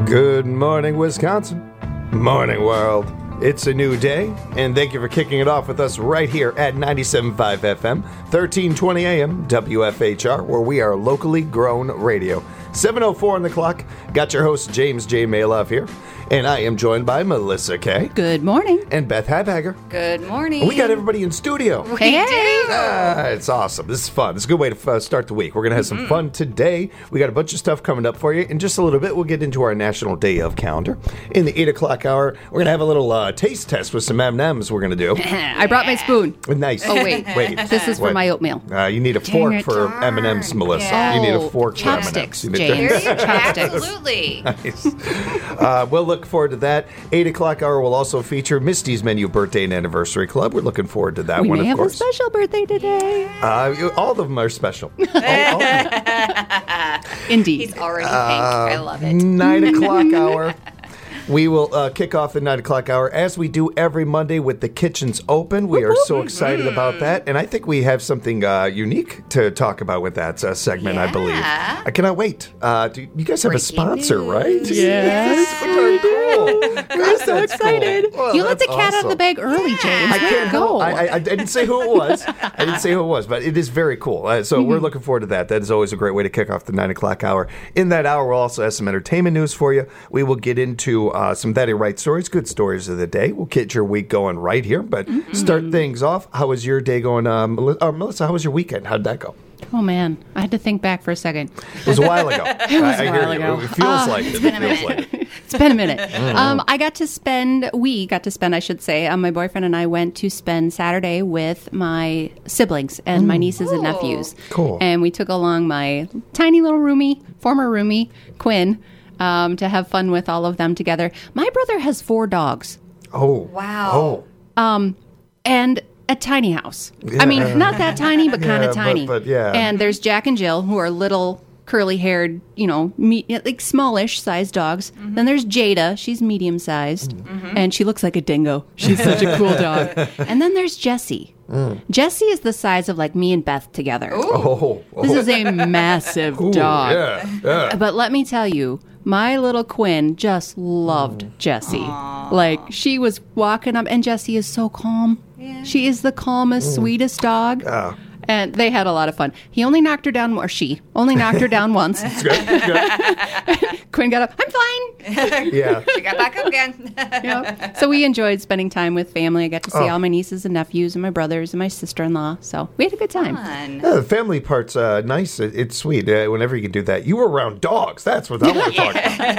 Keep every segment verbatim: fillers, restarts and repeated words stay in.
Good morning, Wisconsin. Morning, world. It's a new day, and thank you for kicking it off with us right here at ninety-seven point five F M, thirteen twenty A M, W F H R, where we are locally grown radio. seven oh four on the clock. Got your host, James J. Maloff here, and I am joined by Melissa Kay. Good morning. And Beth Habhager. Good morning. We got everybody in studio. We Hey. do. Ah, it's awesome. This is fun. It's a good way to uh, start the week. We're going to have some fun today. We got a bunch of stuff coming up for you. In just a little bit, we'll get into our National Day of calendar. In the eight o'clock hour, we're going to have a little uh, taste test with some M and M's we're going to do. I brought my spoon. Nice. Oh, wait. Wait. This is for Wait. my oatmeal. Uh, you need a fork it. for M and M's, Melissa. Yeah. You need a Oh, fork for M and M's. chopsticks, You need James. There you go. Chopsticks. Absolutely. Nice. Uh, we'll look forward to that. eight o'clock hour will also feature Misty's Menu Birthday and Anniversary Club. We're looking forward to that We one, may of have course. a special birthday today. Uh, you- all of them are special. All, all of them. Indeed. He's already pink. I love it. Nine o'clock hour. We will uh, kick off the nine o'clock hour as we do every Monday with the kitchens open. We are so excited about that, and I think we have something uh, unique to talk about with that uh, segment. I believe. Yeah. I cannot wait. Uh, do you guys have a Breaking sponsor, news. right? Yes. Very cool. We're so excited. Well, you let the that's cat out of the awesome. bag early, James. I Way can't to go. I, I, I didn't say who it was. I didn't say who it was, but it is very cool. Uh, so we're looking forward to that. That is always a great way to kick off the nine o'clock hour. In that hour, we'll also have some entertainment news for you. We will get into uh, some That Ain't Right stories, good stories of the day. We'll get your week going right here. But start things off. How was your day going? Um, Melissa, uh, Melissa, how was your weekend? How did that go? Oh, man. I had to think back for a second. It was a while ago. it was I, a I hear while you. ago. It feels Ah, like it. it's been It a feels minute. like it. It's been a minute. Um, I got to spend, we got to spend, I should say, um, my boyfriend and I went to spend Saturday with my siblings and my nieces and Ooh. nephews. Cool. And we took along my tiny little roomie, former roomie, Quinn, um, to have fun with all of them together. My brother has four dogs. Oh. Wow. Oh. And a tiny house. I mean, not that tiny, but kind Yeah, of but- tiny. but yeah. And there's Jack and Jill, who are little, curly-haired, you know, me- like smallish sized dogs. Then there's Jada. She's medium-sized, and she looks like a dingo. She's such a cool dog. And then there's Jessie. Jessie is the size of like me and Beth together. Oh. oh. This is a massive Ooh, dog. Yeah. Yeah. But let me tell you, my little Quinn just loved Jessie. Like, she was walking up, and Jessie is so calm. Yeah. She is the calmest, sweetest dog. Yeah. And they had a lot of fun. He only knocked her down, or she only knocked her down once. It's good. It's good. Quinn got up, I'm fine. Yeah. She got back up again. Yep. So we enjoyed spending time with family. I got to see Oh. all my nieces and nephews and my brothers and my sister-in-law. So we had a good time. Fun. Yeah, the family part's uh, nice. It, it's sweet. Uh, whenever you can do that. You were around dogs. That's what I want to talk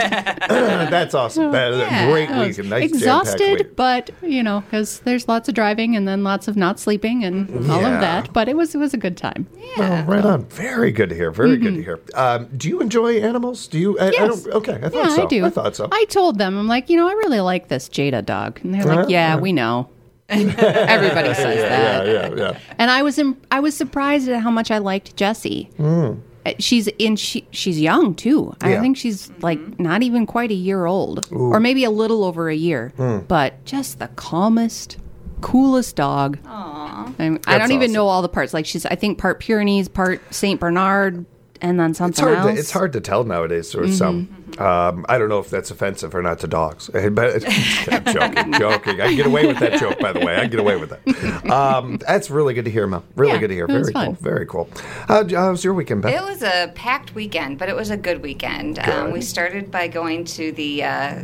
about. That's awesome. That is Yeah. a great I week. was A nice jam-packed exhausted, week. but you know, because there's lots of driving and then lots of not sleeping and all Yeah. of that. But it was it was a good time. Oh, right on. Very good to hear. Very good to hear. Um, do you enjoy animals? Do you? I, I Yes. don't, okay, I thought Yeah, so. I do. I thought so. I told them, I'm like, you know, I really like this Jada dog, and they're like, Uh-huh. yeah, we know. Everybody says that. yeah, yeah, yeah. And I was im- I was surprised at how much I liked Jessie. Uh, She's in she she's young too. I Yeah. think she's like not even quite a year old, or maybe a little over a year. But just the calmest, coolest dog. Aw. I, I That's don't even awesome. know all the parts. Like she's, I think part Pyrenees, part Saint Bernard, and then It's something hard. else. To, it's hard to tell nowadays. Or some. Um, I don't know if that's offensive or not to dogs. But I'm joking, joking. I can get away with that joke, by the way. I can get away with that. Um, that's really good to hear, Mel. Really Yeah, good to hear. it was Very cool. fun. Very cool. How, how was your weekend, Beth? It was a packed weekend, but it was a good weekend. Um, Good. we started by going to the uh,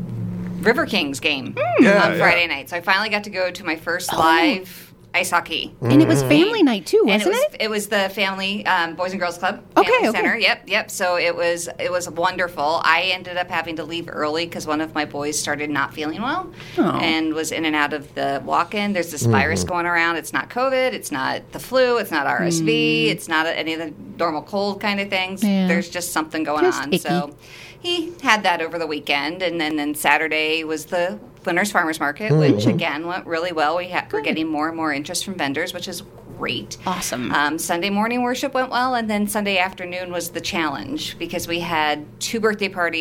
River Kings game Yeah, on yeah. Friday night. So I finally got to go to my first live ice hockey. and it was family night too, And wasn't it was it? it was the family um, Boys and Girls Club Okay, family okay. center. Yep, yep. So it was it was wonderful. I ended up having to leave early because one of my boys started not feeling well Oh. and was in and out of the walk-in. There's this virus going around. It's not COVID. It's not the flu. It's not R S V. It's not any of the normal cold kind of things. Yeah. There's just something going Just on. icky. So he had that over the weekend, and then, then Saturday was the Winners Farmers Market, Mm-hmm. which again went really well. We ha- we're getting more and more interest from vendors, which is great. Awesome. Um, Sunday morning worship went well, and then Sunday afternoon was the challenge because we had two birthday parties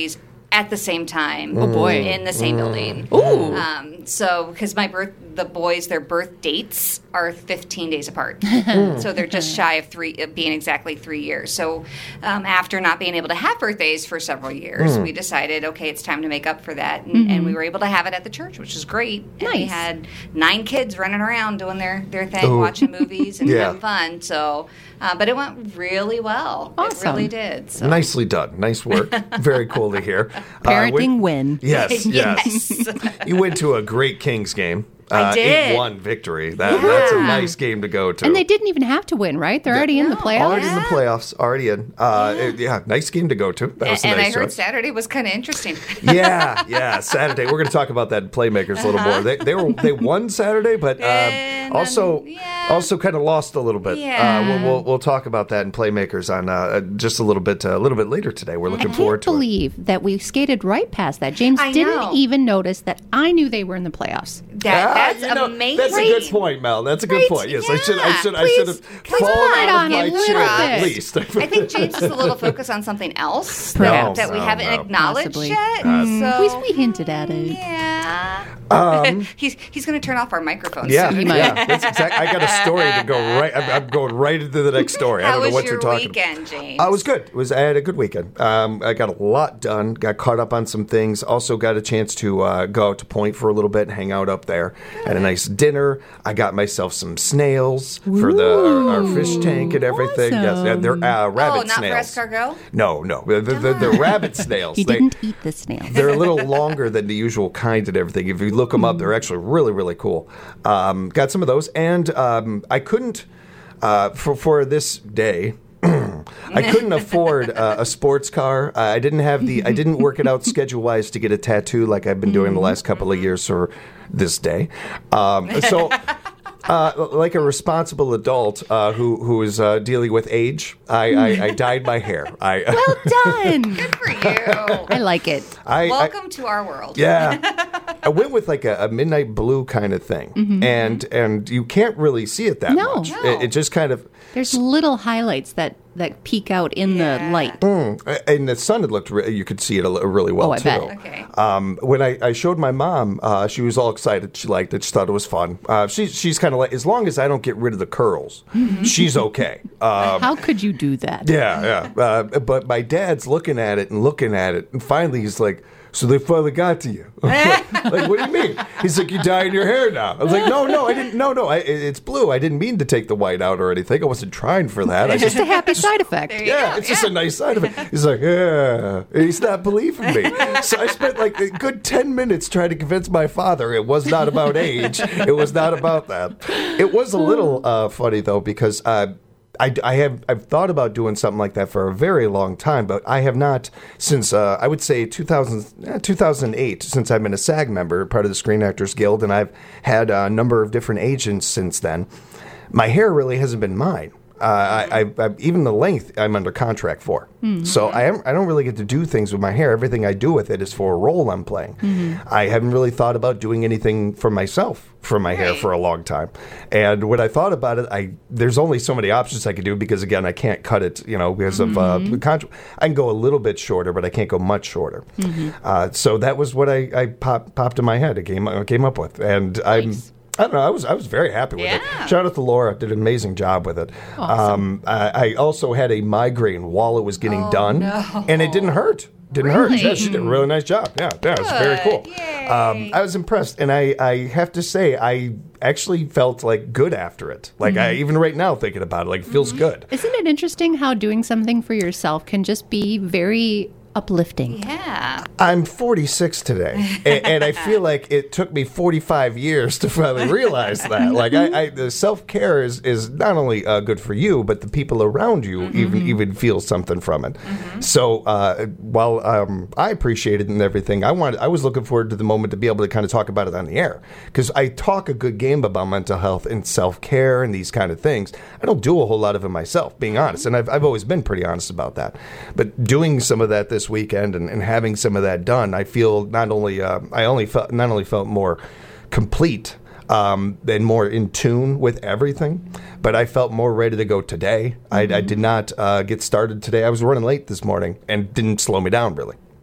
at the same time. Oh, boy. In the same building. Ooh. Um, so, because my birth, the boys, their birth dates are fifteen days apart. So they're just shy of three, of being exactly three years. So um, after not being able to have birthdays for several years, we decided, okay, it's time to make up for that. And, Mm-hmm. and we were able to have it at the church, which is great. And we Nice. had nine kids running around doing their, their thing, Ooh. watching movies and Yeah. having fun. So, uh, but it went really well. It Awesome. really did. So. Nicely done. Nice work. Very cool to hear. Uh, Parenting we- win. Yes, yes. Yes. You went to a great Kings game. I Uh, did. eight one victory. That, That's a Yeah. nice game to go to. And they didn't even have to win, right? They're already in the No. playoffs. Already in the playoffs, already in. Uh, yeah. It, yeah, nice game to go to. That was and a and nice I heard start. Saturday was kind of interesting. Yeah, yeah, Saturday. We're going to talk about that in Playmakers a little more. They, they were they won Saturday, but uh, And, also um, yeah. also kind of lost a little bit. Yeah. Uh, we'll, we'll we'll talk about that in Playmakers on uh, just a little bit uh, a little bit later today. We're looking I forward can't to it. believe that we skated right past that. James I didn't know. even notice that I knew they were in the playoffs. That, Ah, that's you know, amazing. That's a good point, Mel. That's a good Right? point. Yes, I should I Yeah. should I Please- should have please fallen put it out on of my him a chair little at bit. least. I think James is a little focused on something else Perhaps. that, that we No, haven't no. acknowledged Possibly. yet. Uh, so, We, we hinted at it. yeah. Um, he's he's going to turn off our microphones. Yeah, soon. yeah. That's exact. I got a story to go right. I'm, I'm going right into the next story. I How don't know was what your you're talking weekend, James? about. Uh, it was good. It was. I had a good weekend. Um, I got a lot done. Got caught up on some things. Also got a chance to uh, go out to Point for a little bit and hang out up there. Had a nice dinner. I got myself some snails for the our, our fish tank and everything. Awesome. Yes, they're uh, rabbit Oh, not snails. for escargot? No, no, they're, they're, they're rabbit snails. He They- didn't eat the snail. they're a little longer than the usual kind and everything. If you look them up, they're actually really, really cool. Um, got some of those, and um, I couldn't uh, for for this day. I couldn't afford uh, a sports car. Uh, I didn't have the. I didn't work it out schedule wise to get a tattoo like I've been doing the last couple of years for this day. Um, so. Uh, like a responsible adult uh, who who is uh, dealing with age, I, I, I dyed my hair. I Well done. Good for you. I like it. I, I, Welcome to our world. Yeah, I went with like a, a midnight blue kind of thing, and and you can't really see it that No. much. No. It, it just kind of, There's little highlights that, that peek out in Yeah. the light. and the sun had looked. Re- you could see it a, li- really well Oh, I too. bet. Okay. Um, when I, I showed my mom, uh, she was all excited. She liked it. She thought it was fun. Uh, she, she's kind of like, as long as I don't get rid of the curls, she's okay. Um, How could you do that? Yeah, yeah. Uh, but my dad's looking at it and looking at it, and finally he's like, "So they finally got to you?" like, what do you mean? He's like, "You dyed your hair now." I was like, "No, no, I didn't. No, no, I, it's blue. I didn't mean to take the white out or anything. I wasn't trying for that. I It's just just." a happy side effect. There you Yeah, go. it's just a nice side of it. He's like, yeah. And he's not believing me. So I spent like a good ten minutes trying to convince my father it was not about age. It was not about that. It was a little uh, funny, though, because uh, I, I have I've thought about doing something like that for a very long time, but I have not since uh, I would say two thousand, eh, two thousand eight, since I've been a SAG member, part of the Screen Actors Guild, and I've had a number of different agents since then. My hair really hasn't been mine. Uh, I, I, I, even the length I'm under contract for. Mm-hmm. So I, am, I don't really get to do things with my hair. Everything I do with it is for a role I'm playing. Mm-hmm. I haven't really thought about doing anything for myself for my hair Right. for a long time. And when I thought about it, I there's only so many options I could do because, again, I can't cut it, you know, because of uh, Mm-hmm. the contract. I can go a little bit shorter, but I can't go much shorter. Mm-hmm. Uh, so that was what I, I pop, popped in my head. I came, I came up with. And I'm... Nice. I don't know. I was I was very happy with Yeah. it. Shout out to Laura, did an amazing job with it. Um, I, I also had a migraine while it was getting done, no. and it didn't hurt. Didn't hurt. Really? Yeah, she did a really nice job. Yeah, yeah, it was very cool. Good. Yay. Um, I was impressed, and I, I have to say, I actually felt like good after it. Like I even right now thinking about it, like it feels good. Isn't it interesting how doing something for yourself can just be very uplifting? Yeah. I'm forty-six today, and, and I feel like it took me forty-five years to finally realize that. Like, I, I the self care is is not only uh, good for you, but the people around you even even feel something from it. So uh, while um, I appreciate it and everything, I wanted I was looking forward to the moment to be able to kind of talk about it on the air, because I talk a good game about mental health and self care and these kind of things. I don't do a whole lot of it myself, being honest, and I've I've always been pretty honest about that. But doing some of that this weekend and, and having some of that done, I feel not only uh, I only felt not only felt more complete um, and more in tune with everything, but I felt more ready to go today. I, I did not uh, get started today. I was running late this morning and didn't slow me down really.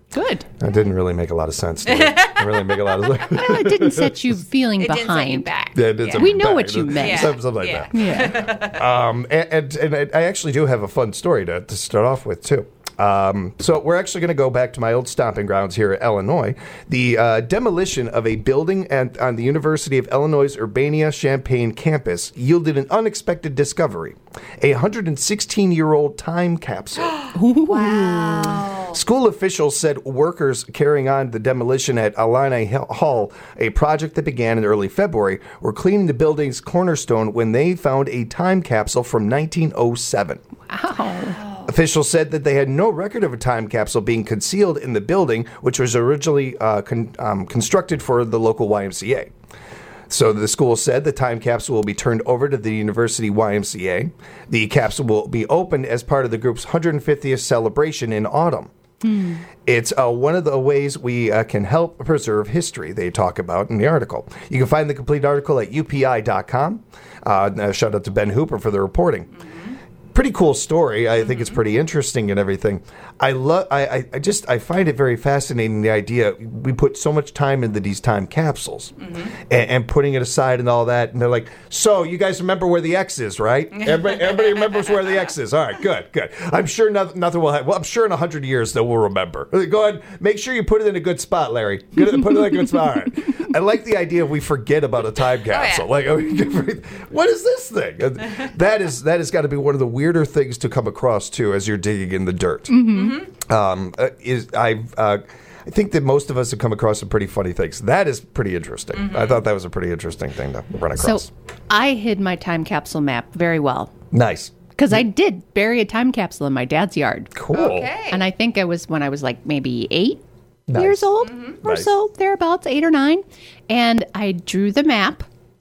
Good. That didn't really make a lot of sense to me. It really make a lot of sense. Well, it didn't set you feeling It behind. didn't set you back. Yeah, it did Yeah. set We me know back. what you meant. Yeah. Something like Yeah. that. Yeah. Um, and, and, and I actually do have a fun story to, to start off with, too. Um, so we're actually going to go back to my old stomping grounds here at Illinois. The uh, demolition of a building at, on the University of Illinois' Urbana-Champaign campus yielded an unexpected discovery: a one hundred sixteen-year-old time capsule. Wow. School officials said workers carrying on the demolition at Illini Hall, a project that began in early February, were cleaning the building's cornerstone when they found a time capsule from nineteen oh seven. Wow. Officials said that they had no record of a time capsule being concealed in the building, which was originally uh, con- um, constructed for the local Y M C A. So the school said the time capsule will be turned over to the university Y M C A. The capsule will be opened as part of the group's one hundred fiftieth celebration in autumn. Mm. It's uh, one of the ways we uh, can help preserve history, they talk about in the article. You can find the complete article at U P I dot com. Uh, shout out to Ben Hooper for the reporting. Mm-hmm. Pretty cool story. I think mm-hmm. it's pretty interesting and everything. I love. I, I just. I find it very fascinating. The idea we put so much time into these time capsules, mm-hmm. and, and putting it aside and all that. And they're like, "So you guys remember where the X is, right? Everybody, everybody remembers where the X is. All right, good, good. I'm sure nothing, nothing will happen. Well, I'm sure in a hundred years they will remember. Go ahead, make sure you put it in a good spot, Larry. Good, put it in a good spot. All right. I like the idea of we forget about a time capsule. Oh, yeah. Like, what is this thing? That is that has got to be one of the weirder things to come across too as you're digging in the dirt. Mm-hmm. Um, uh, is I uh, I think that most of us have come across some pretty funny things. That is pretty interesting. Mm-hmm. I thought that was a pretty interesting thing to run across. So I hid my time capsule map very well. Nice. Because I did bury a time capsule in my dad's yard. Cool. Okay. And I think it was when I was like maybe eight nice. years old mm-hmm. or nice. so, thereabouts, eight or nine. And I drew the map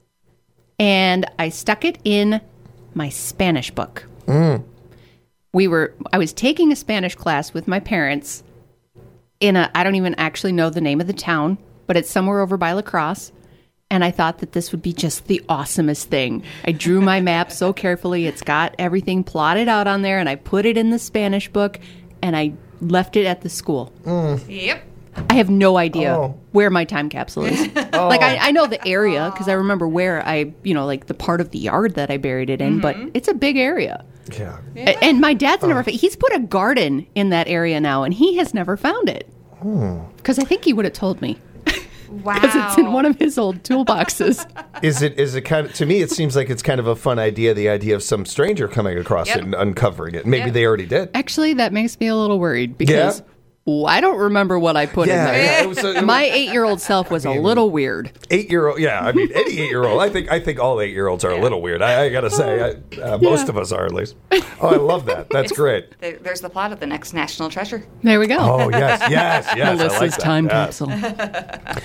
and I stuck it in my Spanish book. Mm. We were, I was taking a Spanish class with my parents in a, I don't even actually know the name of the town, but it's somewhere over by La Crosse. And I thought that this would be just the awesomest thing. I drew my map so carefully. It's got everything plotted out on there, and I put it in the Spanish book, and I left it at the school. Mm. Yep. I have no idea Oh. where my time capsule is. Oh. Like, I, I know the area because I remember where I, you know, like the part of the yard that I buried it in, but it's a big area. Yeah. A- And my dad's never, fa- he's put a garden in that area now, and he has never found it. Because I think he would have told me. Wow. Because it's in one of his old toolboxes. Is it is it kind of to me? It seems like it's kind of a fun idea. The idea of some stranger coming across Yep. it and uncovering it. Maybe Yep. they already did. Actually, that makes me a little worried because Yeah? oh, I don't remember what I put Yeah, in there. yeah. It was a, it was My eight-year-old self was a little weird. eight year old. Yeah, I mean any eight year old. I think I think all eight year olds are a little weird. I, I gotta say, I, uh, most of us are at least. Oh, I love that. That's great. There- There's the plot of the next National Treasure. There we go. Oh yes, yes, yes. I Melissa's like that. time Yes. capsule.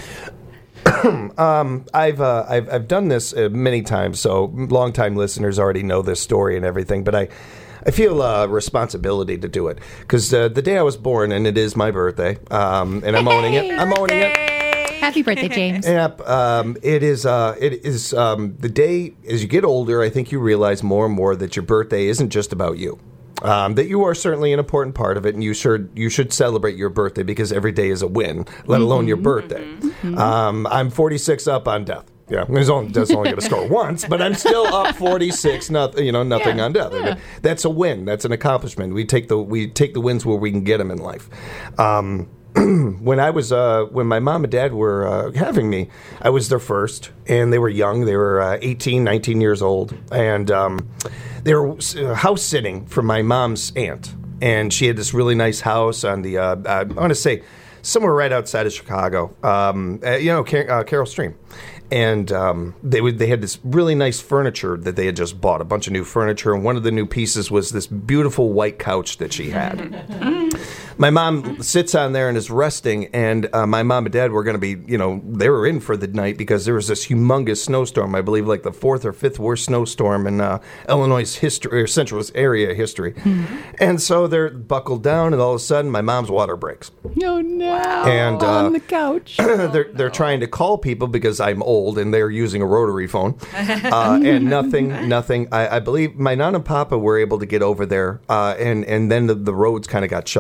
I've, uh, I've I've done this uh, many times, so longtime listeners already know this story and everything. But I, I feel a uh, responsibility to do it because uh, the day I was born, and it is my birthday, um, and I'm owning it. I'm owning it. Happy birthday, James. Yep. Um, it is. Uh, it is um, the day as you get older. I think you realize more and more that your birthday isn't just about you. Um, that you are certainly an important part of it, and you should you should celebrate your birthday because every day is a win, let alone your birthday. Mm-hmm. Um, I'm forty-six up on death. Yeah, it's only, that's only going to score once, but I'm still up forty-six. Nothing, you know, nothing Yeah, on death. yeah. That's a win. That's an accomplishment. We take the we take the wins where we can get them in life. Um, when I was uh, when my mom and dad were uh, having me, I was their first, and they were young. They were uh, eighteen, nineteen years old, and um, they were uh, house sitting for my mom's aunt, and she had this really nice house on the uh, I want to say somewhere right outside of Chicago, um, uh, you know, Car- uh, Carroll Stream. And um, they would they had this really nice furniture that they had just bought, a bunch of new furniture, and one of the new pieces was this beautiful white couch that she had. My mom sits on there and is resting, and uh, my mom and dad were going to be, you know, they were in for the night because there was this humongous snowstorm, I believe like the fourth or fifth worst snowstorm in uh, Illinois' history, or Central area history. Mm-hmm. And so they're buckled down, and all of a sudden my mom's water breaks. Oh, no. And, uh, on the couch. they're they're trying to call people because I'm old and they're using a rotary phone, uh, and nothing, nothing. I, I believe my nana and papa were able to get over there, uh, and and then the, the roads kind of got shut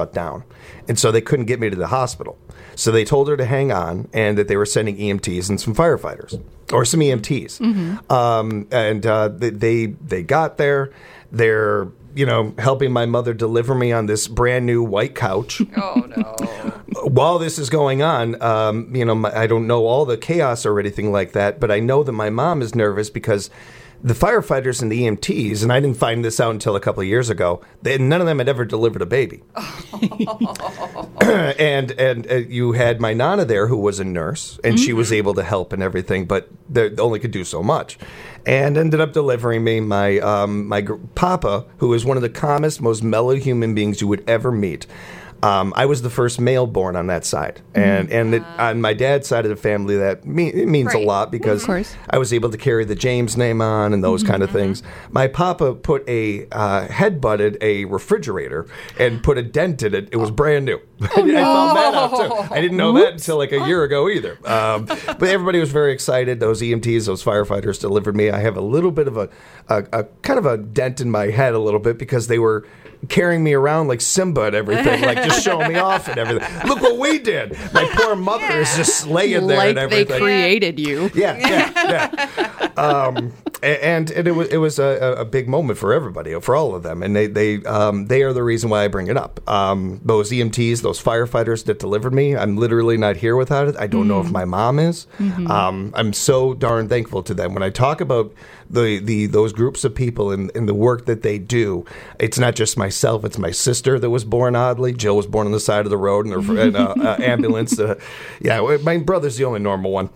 shut down. And so they couldn't get me to the hospital. So they told her to hang on and that they were sending E M Ts and some firefighters or some E M Ts. Mm-hmm. Um, and uh, they, they they got there. They're, you know, helping my mother deliver me on this brand new white couch. Oh, no. While this is going on, um, you know, my, I don't know all the chaos or anything like that, but I know that my mom is nervous because the firefighters and the E M Ts, and I didn't find this out until a couple of years ago, they, none of them had ever delivered a baby. and and uh, you had my Nana there who was a nurse, and mm-hmm. she was able to help and everything, but they only could do so much. And ended up delivering me my um, my gr- papa, who is one of the calmest, most mellow human beings you would ever meet. Um, I was the first male born on that side, and mm. and it, on my dad's side of the family, that me- it means right. a lot because I was able to carry the James name on and those mm-hmm. kind of things. My papa put a uh, head-butted a refrigerator and put a dent in it. It was brand new. Oh, no. I found that out too. I didn't know Oops. that until like a year ago either. Um, but everybody was very excited. Those E M Ts, those firefighters delivered me. I have a little bit of a, a, a kind of a dent in my head a little bit because they were carrying me around like Simba and everything, like just showing me off and everything. Look what we did. My poor mother yeah. is just laying there like and everything. They created you. Yeah, yeah, yeah. Um, and, and it was it was a, a big moment for everybody, for all of them, and they they um, they are the reason why I bring it up. Um, those E M Ts, those firefighters that delivered me, I'm literally not here without it. I don't mm. know if my mom is. Mm-hmm. Um, I'm so darn thankful to them. When I talk about the the those groups of people and, and the work that they do, it's not just myself. It's my sister that was born oddly. Jill was born on the side of the road in an uh, uh, ambulance. Uh, yeah, my brother's the only normal one.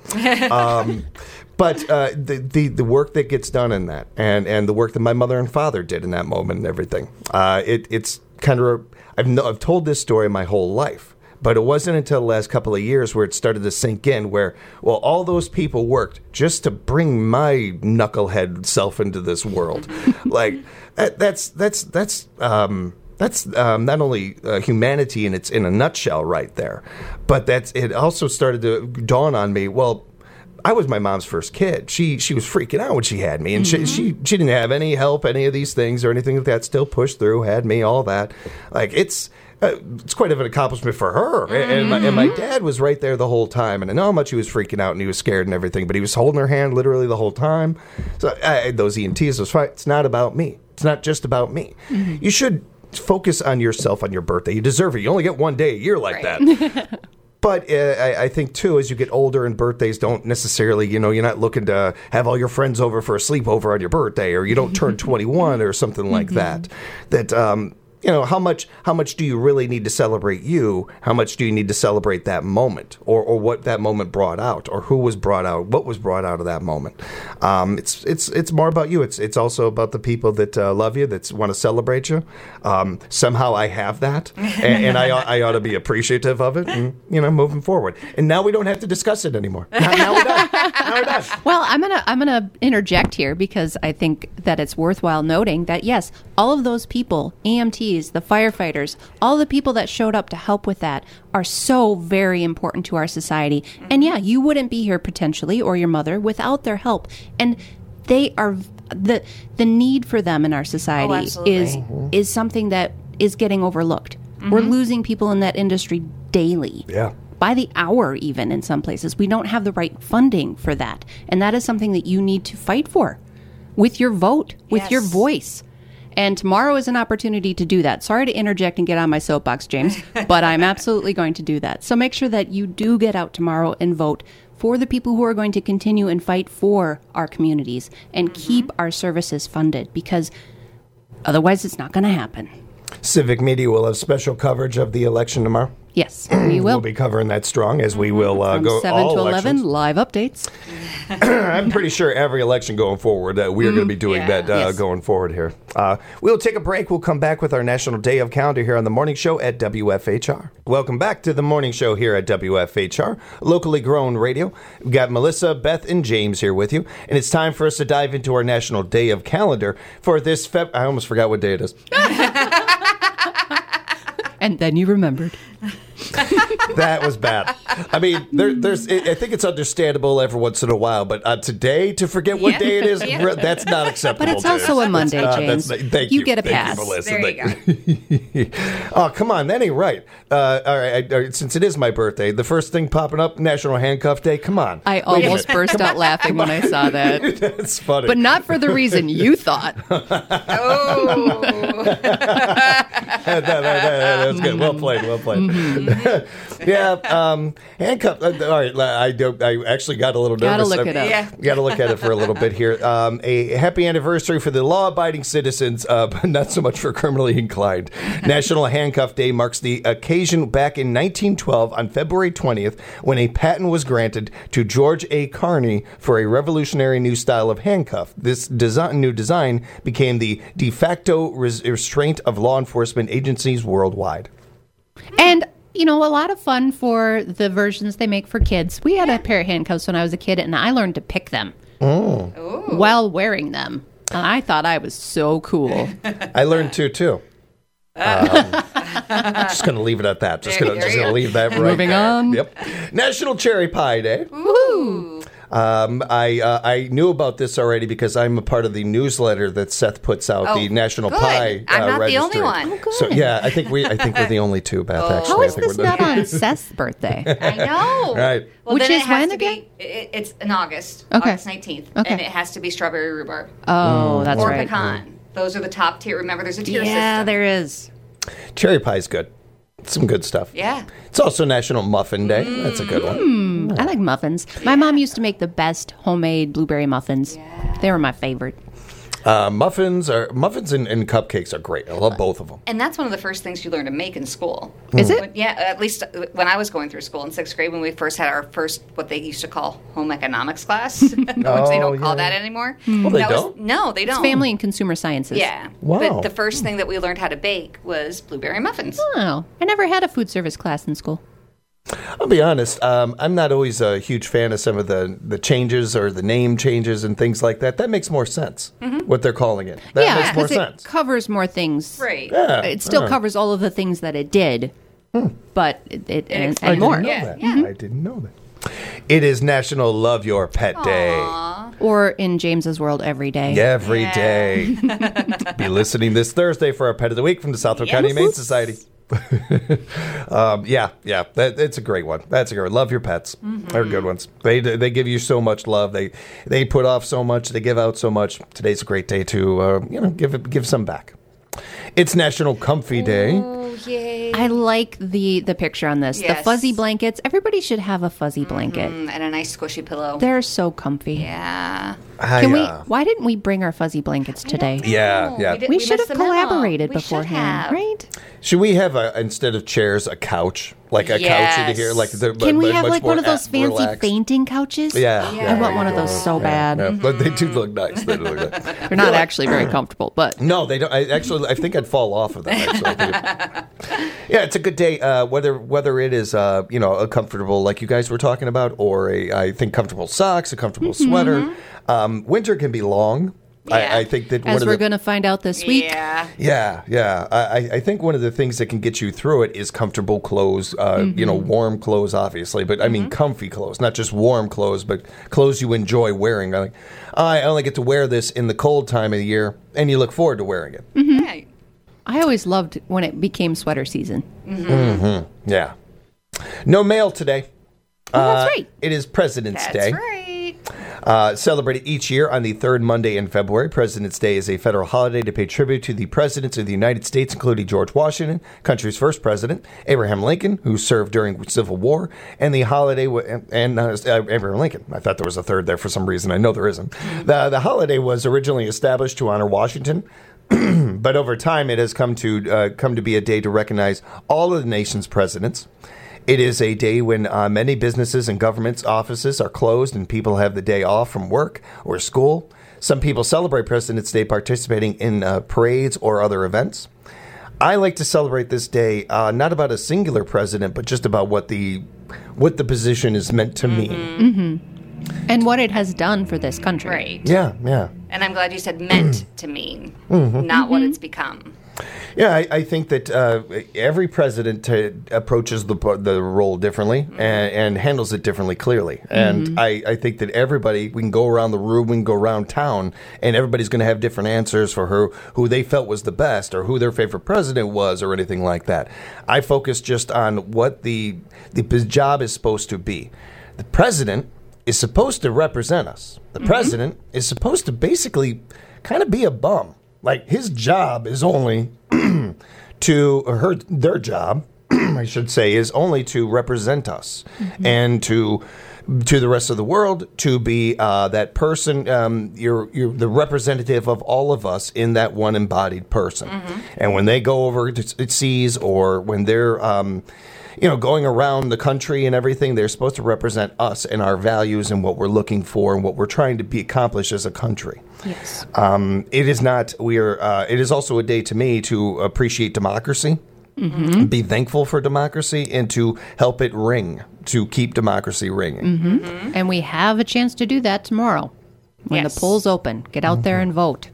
Um, But uh, the, the the work that gets done in that, and, and the work that my mother and father did in that moment, and everything, uh, it it's kind of I've no, I've told this story my whole life, but it wasn't until the last couple of years where it started to sink in. Where well, all those people worked just to bring my knucklehead self into this world, like that, that's that's that's. Um, That's um, not only uh, humanity in its in a nutshell, right there, but that's it. Also started to dawn on me. Well, I was my mom's first kid. She she was freaking out when she had me, and mm-hmm. she, she she didn't have any help, any of these things or anything like that. Still pushed through, had me, all that. Like it's uh, it's quite of an accomplishment for her. Mm-hmm. And, my, and my dad was right there the whole time, and I know how much he was freaking out and he was scared and everything, but he was holding her hand literally the whole time. So uh, those E M Ts, those fights, it's not about me. It's not just about me. Mm-hmm. You should focus on yourself on your birthday. You deserve it. You only get one day a year like right. that. But uh, I, I think, too, as you get older and birthdays don't necessarily, you know, you're not looking to have all your friends over for a sleepover on your birthday, or you don't turn twenty-one or something like that. That, um, you know, how much how much do you really need to celebrate you? How much do you need to celebrate that moment, or, or what that moment brought out, or who was brought out, what was brought out of that moment? Um, it's it's it's more about you. It's it's also about the people that uh, love you, that want to celebrate you. Um, somehow I have that, and, and I I ought to be appreciative of it, and you know, moving forward. And now we don't have to discuss it anymore. Now, now we're done. Now we're done. Well, I'm gonna I'm gonna interject here because I think that it's worthwhile noting that yes, all of those people, E M Ts, the firefighters, all the people that showed up to help with that are so very important to our society. Mm-hmm. And yeah, you wouldn't be here potentially, or your mother, without their help. And they are the the need for them in our society oh, is mm-hmm. is something that is getting overlooked. Mm-hmm. We're losing people in that industry daily. Yeah. By the hour, even in some places. We don't have the right funding for that. And that is something that you need to fight for with your vote, with yes. your voice. And tomorrow is an opportunity to do that. Sorry to interject and get on my soapbox, James, but I'm absolutely going to do that. So make sure that you do get out tomorrow and vote for the people who are going to continue and fight for our communities and mm-hmm. keep our services funded, because otherwise it's not going to happen. Civic Media will have special coverage of the election tomorrow. Yes, we will. We'll be covering that strong, as we will uh, From go seven all to eleven, elections. live updates. I'm pretty sure every election going forward, uh, we are mm, going to be doing yeah. that uh, yes. going forward here. Uh, we'll take a break. We'll come back with our National Day of Calendar here on the Morning Show at W F H R. Welcome back to the Morning Show here at W F H R, locally grown radio. We've got Melissa, Beth, and James here with you, and it's time for us to dive into our National Day of Calendar for this Feb... I almost forgot what day it is. And then you remembered. That was bad. I mean, there, there's. I think it's understandable every once in a while, but uh, today to forget what Yeah. day it is, Yeah. re- that's not acceptable. But it's also James. a Monday, That's not- James. that's not- thank You you. get a Thank pass. You, Melissa. There you Thank you. Oh, come on. That ain't right. Uh, all right. I, I, since it is my birthday, the first thing popping up, National Handcuff Day. Come on. I Wait a almost minute. burst out laughing when I saw that. That's funny. But not for the reason you thought. Oh. that, that, that, that was good. Well played. Well played. Mm-hmm. yeah. Um, handcuff. Uh, all right. I do. I actually got a little nervous. Gotta look I- it up. Yeah. Got to look at it for a little bit here. Um, a happy anniversary for the law-abiding citizens, uh, but not so much for criminally inclined. National Handcuff Day marks the occasion back in nineteen twelve on February twentieth when a patent was granted to George A. Carney for a revolutionary new style of handcuff. This design, new design became the de facto res- restraint of law enforcement agencies worldwide. And, you know, a lot of fun for the versions they make for kids. We had a pair of handcuffs when I was a kid, and I learned to pick them while wearing them. And I thought I was so cool. I learned to too. Um, just going to leave it at that. Just There- going there to you go. leave that right Moving there. on. Yep. National Cherry Pie Day. Ooh. Um, I uh, I knew about this already because I'm a part of the newsletter that Seth puts out, Oh, the National good. Pie. I'm uh, not the registry. only one. Oh, good. So yeah, I think we I think we're the only two, Beth. Actually, How I is think this we're not the- on Seth's birthday? I know. Right. Well, Which then is it has when to again? Be, it, it's in August. Okay. August nineteenth. Okay. And it has to be strawberry rhubarb. Oh, that's or right. pecan. Those are the top tier. Remember, there's a tier Yeah, system. there is. Cherry pie's good. Some good stuff. Yeah. It's also National Muffin Day. That's a good one. I like muffins. My mom used to make the best homemade blueberry muffins. They were my favorite. Uh, muffins are muffins and, and cupcakes are great. I love both of them. And that's one of the first things you learn to make in school. Is it? When- yeah, at least when I was going through school in sixth grade, when we first had our first, what they used to call home economics class, which they Oh, don't call yeah. that anymore. Well, they That was- don't? no, they don't. Family and consumer sciences. Yeah. Wow. But the first thing that we learned how to bake was blueberry muffins. Oh, I never had a food service class in school. I'll be honest. Um, I'm not always a huge fan of some of the, the changes or the name changes and things like that. That makes more sense. What they're calling it. That yeah, makes more because it sense. covers more things. Right. Yeah. It still yeah. covers all of the things that it did, but it, it, and, extends I and didn't more. know Yeah, that. yeah. I didn't know that. It is National Love Your Pet Day. Or in James's world, every day. Every Yeah. day. Be listening this Thursday for our Pet of the Week from the Southwick County Humane Society. um, yeah, yeah, that, it's a great one. That's a great one. Love your pets. They're good ones. They they give you so much love. They they put off so much. They give out so much. Today's a great day to uh, you know give it, give some back. It's National Comfy Day. Oh, yay. I like the the picture on this. The Yes. fuzzy blankets. Everybody should have a fuzzy blanket. Mm, and a nice squishy pillow. They're so comfy. Yeah. I, Can we? uh, Why didn't we bring our fuzzy blankets today? Yeah, Oh, yeah. we did- We, we should missed have the memo. collaborated We should beforehand, have. right? Should we have a instead of chairs a couch like a couch in Yes. here like the, Can we but have much like one more of those a- fancy relaxed? fainting couches? Yeah, Yeah. I want one of those so bad. Yeah, but they do look nice. They do look nice. They're not actually very comfortable, but No, they don't. I actually, I think I'd fall off of them. Actually, yeah, it's a good day. Uh, whether whether it is, uh, you know, a comfortable like you guys were talking about, or a, I think comfortable socks, a comfortable sweater. Um, winter can be long. Yeah. I, I think that one as of we're the, going to find out this week, Yeah. yeah, yeah. I, I- I think one of the things that can get you through it is comfortable clothes. Uh, You know, warm clothes, obviously, but I mean comfy clothes, not just warm clothes, but clothes you enjoy wearing. Like, I only get to wear this in the cold time of the year, and you look forward to wearing it. Right. I always loved when it became sweater season. Yeah. No mail today. Oh, that's Uh, right. It is President's That's Day. right. Uh, celebrated each year on the third Monday in February. President's Day is a federal holiday to pay tribute to the presidents of the United States, including George Washington, country's first president, Abraham Lincoln, who served during the Civil War, and the holiday w- and uh, Abraham Lincoln. I thought there was a third there for some reason. I know there isn't. The the holiday was originally established to honor Washington. But over time, it has come to uh, come to be a day to recognize all of the nation's presidents. It is a day when uh, many businesses and governments' offices are closed and people have the day off from work or school. Some people celebrate President's Day participating in uh, parades or other events. I like to celebrate this day uh, not about a singular president, but just about what the what the position is meant to mean. And what it has done for this country. Right. Yeah, yeah. And I'm glad you said meant to mean, not what it's become. Yeah, I, I think that uh, every president uh, approaches the the role differently and, and handles it differently, clearly. And mm-hmm. I, I think that everybody, we can go around the room, we can go around town, and everybody's going to have different answers for who, who they felt was the best or who their favorite president was or anything like that. I focus just on what the the job is supposed to be. The president is supposed to represent us. The mm-hmm. president is supposed to basically kind of be a bum. Like, his job is only to, or her, their job, I should say, is only to represent us mm-hmm. and to to the rest of the world, to be uh, that person, um, you're, you're the representative of all of us in that one embodied person. Mm-hmm. And when they go over to seas or when they're, um, you know, going around the country and everything, they're supposed to represent us and our values and what we're looking for and what we're trying to be accomplished as a country. Yes. Um, it is not, we are, uh, it is also a day to me to appreciate democracy, mm-hmm. be thankful for democracy, and to help it ring, to keep democracy ringing. Mm-hmm. Mm-hmm. And we have a chance to do that tomorrow when yes. the polls open. Get out mm-hmm. there and vote.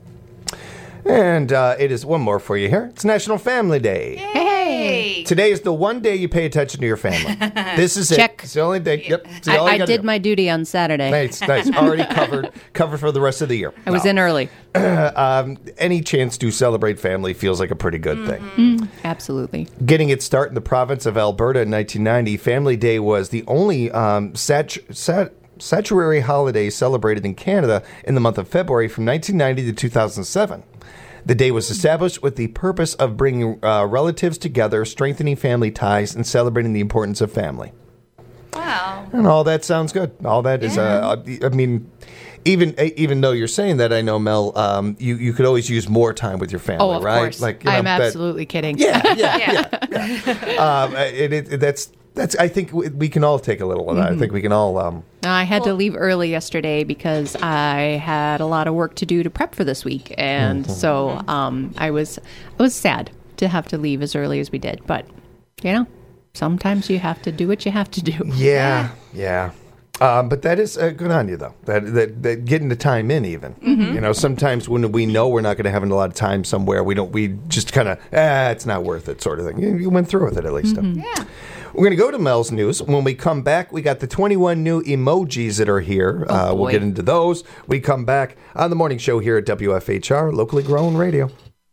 And uh, it is one more for you here. It's National Family Day. Hey! Today is the one day you pay attention to your family. This is Check. it. It's the only day. Yep. It's the I, only I did do. my duty on Saturday. Nice, nice. Already covered, covered for the rest of the year. I was no. in early. um, any chance to celebrate family feels like a pretty good mm-hmm. thing. Mm, absolutely. Getting its start in the province of Alberta in nineteen ninety, Family Day was the only um, sat. sat statutory holiday celebrated in Canada in the month of February from nineteen ninety to two thousand seven. The day was established with the purpose of bringing uh, relatives together, strengthening family ties, and celebrating the importance of family. Wow. And all that sounds good. All that is, yeah. uh, I mean, even even though you're saying that, I know, Mel, um, you, you could always use more time with your family, oh, of right? Course. Like, you know, I'm that, absolutely kidding. Yeah, yeah, yeah. yeah. um, it, it, that's, that's, I think we can all take a little of that. Mm-hmm. I think we can all... Um, I had well, to leave early yesterday because I had a lot of work to do to prep for this week, and mm-hmm. so um, I was I was sad to have to leave as early as we did. But you know, sometimes you have to do what you have to do. Yeah, yeah. Um, but that is uh, good on you, though. That, that that getting the time in, even. Mm-hmm. You know, sometimes when we know we're not going to have a lot of time somewhere, we don't. We just kind of, ah, it's not worth it, sort of thing. You, you went through with it at least. Mm-hmm. Yeah. We're going to go to Mel's news. When we come back, we got the twenty-one new emojis that are here. Oh, uh, we'll get into those. We come back on the morning show here at W F H R, locally grown radio.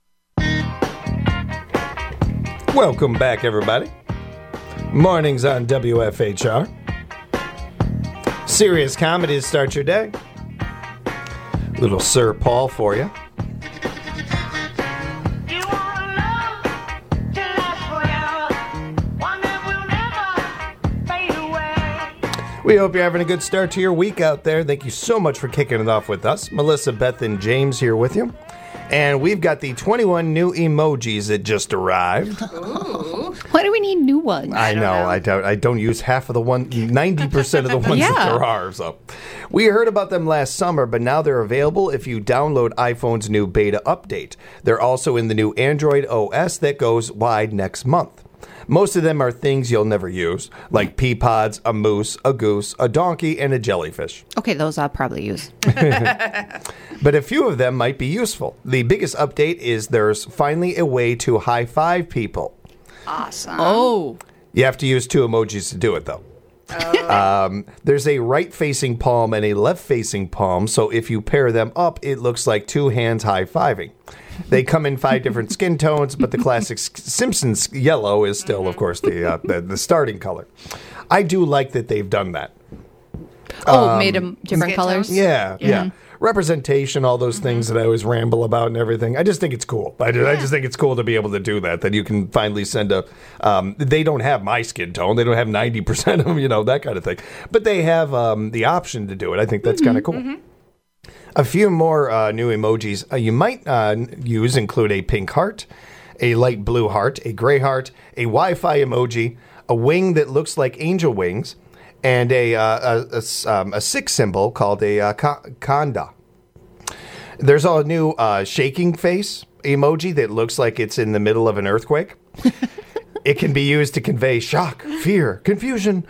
Welcome back, everybody. Mornings on W F H R. Serious comedy to start your day. Little Sir Paul for you. We hope you're having a good start to your week out there. Thank you so much for kicking it off with us. Melissa, Beth, and James here with you. And we've got the twenty-one new emojis that just arrived. Ooh. Why do we need new ones? I, I know. know. I don't. I don't use half of the one. ninety percent of the ones yeah. that there are. So, we heard about them last summer, but now they're available if you download iPhone's new beta update. They're also in the new Android O S that goes wide next month. Most of them are things you'll never use, like pea pods, a moose, a goose, a donkey, and a jellyfish. Okay, those I'll probably use. But a few of them might be useful. The biggest update is there's finally a way to high-five people. Awesome. Oh. You have to use two emojis to do it, though. Oh. Um, there's a right-facing palm and a left-facing palm, so if you pair them up, it looks like two hands high-fiving. They come in five different skin tones, but the classic Simpsons yellow is still, of course, the, uh, the the starting color. I do like that they've done that. Oh, Um, made them different skin colors? tones? Yeah, yeah. Yeah. Representation, all those things that I always ramble about and everything. I just think it's cool. I, I just think it's cool to be able to do that, that you can finally send a... Um, they don't have my skin tone. They don't have ninety percent of them, you know, that kind of thing. But they have um, the option to do it. I think that's mm-hmm, kind of cool. Mm-hmm. A few more uh, new emojis uh, you might uh, use include a pink heart, a light blue heart, a gray heart, a Wi-Fi emoji, a wing that looks like angel wings, and a uh, a, a, um, a sick symbol called a uh, kanda. There's a new uh, shaking face emoji that looks like it's in the middle of an earthquake. It can be used to convey shock, fear, confusion,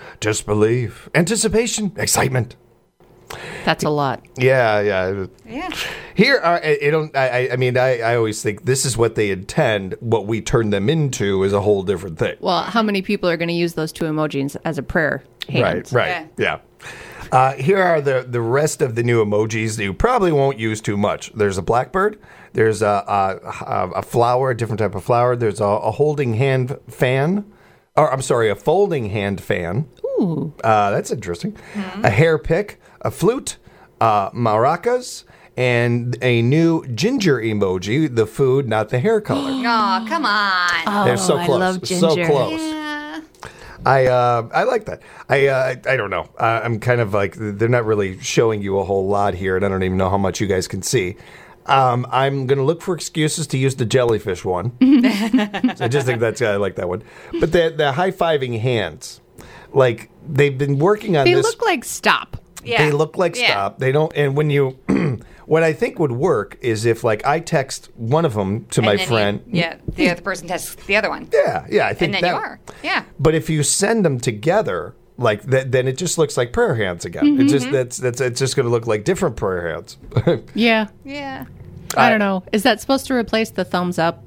disbelief, anticipation, excitement. That's a lot. Yeah, yeah. Yeah. Here, are, I, I don't. I, I mean, I, I always think this is what they intend. What we turn them into is a whole different thing. Well, how many people are going to use those two emojis as a prayer hand? Right, right, yeah. Uh, here are the, the rest of the new emojis that you probably won't use too much. There's a blackbird. There's a, a, a flower, a different type of flower. There's a, a holding hand fan. Or, I'm sorry, a folding hand fan. Ooh. Uh, that's interesting. Mm-hmm. A hair pick, a flute, uh, maracas, and a new ginger emoji, the food, not the hair color. Aw, come on. Oh, They're so close. I love ginger. So close. Yeah. I uh, I like that. I uh, I don't know. Uh, I'm kind of like, they're not really showing you a whole lot here, and I don't even know how much you guys can see. Um, I'm going to look for excuses to use the jellyfish one. So I just think that's, I like that one. But the, the high-fiving hands, like, they've been working on They this. look like stop. Yeah. They look like Yeah. stop. They don't, and when you, what I think would work is if, like, I text one of them to And my then friend. You, yeah, the other person tests the other one. Yeah, yeah, I think And then that. you are. Yeah. But if you send them together, like that, then it just looks like prayer hands again. Mm-hmm. It just that's that's it's just going to look like different prayer hands. Yeah. Yeah. I don't know. Is that supposed to replace the thumbs up?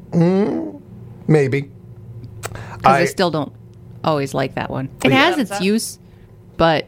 Maybe. Because I, I- still don't always like that one. It Yeah. has Thumbs its up. use, but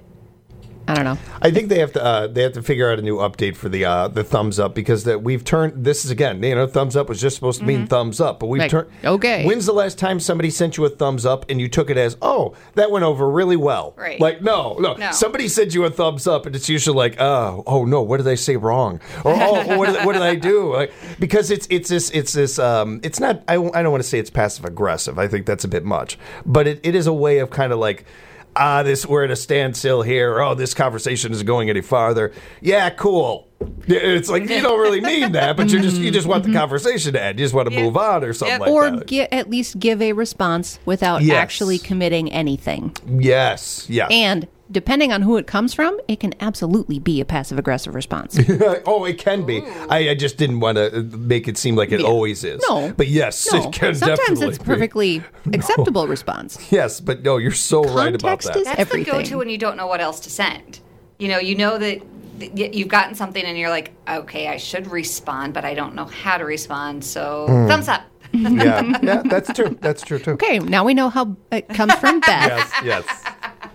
I don't know. I think they have to uh, they have to figure out a new update for the uh, the thumbs up, because that we've turned this is again, you know, thumbs up was just supposed to mean thumbs up, but we've Like, turned okay. When's the last time somebody sent you a thumbs up and you took it as, oh, that went over really well? Right. Like no, no, No. somebody sent you a thumbs up and it's usually like, oh, oh no, what did I say wrong? Or oh, what did, what did I do? Like, because it's it's this it's this um it's not I, I don't want to say it's passive aggressive. I think that's a bit much, but it, it is a way of kind of like, ah, this we're at a standstill here. Oh, this conversation isn't going any farther. Yeah, cool. Yeah, it's like you don't really mean that, but you just you just want the conversation to end. You just want to Yeah. move on or something Yep. like Or that. gi- at least give a response without Yes. actually committing anything. Yes, yes. And depending on who it comes from, it can absolutely be a passive aggressive response. Oh, it can be. I, I just didn't want to make it seem like it Yeah. always is. No. but yes, No, it can sometimes definitely it's be. perfectly acceptable response. Yes, but no, you're so right about Context that. is- That's Everything. the go-to when you don't know what else to send. You know, you know that th- y- you've gotten something and you're like, okay, I should respond, but I don't know how to respond. So Hmm. thumbs up. yeah, yeah, that's true. That's true too. Okay, now we know how it comes from Beth. Yes, yes.